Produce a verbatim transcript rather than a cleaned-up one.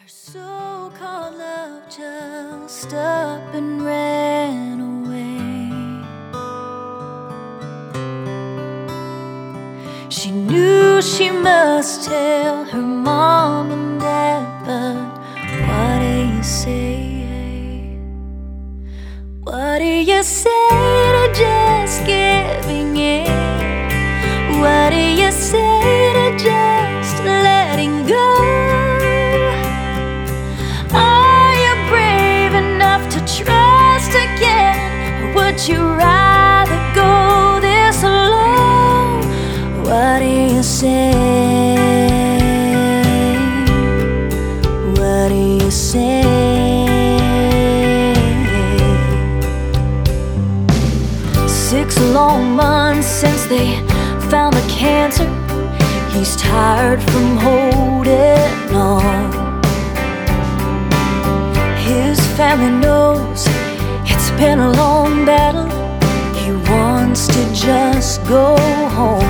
So-called love just up and ran away. She knew she must tell her mom and dad, but what do you say? What do you say to just giving in? What do you say to just letting go? Trust again, or would you rather go this alone? What do you say? What do you say? Six long months since they found the cancer. He's tired from holding on. His family knows it's been a long battle. He wants to just go home.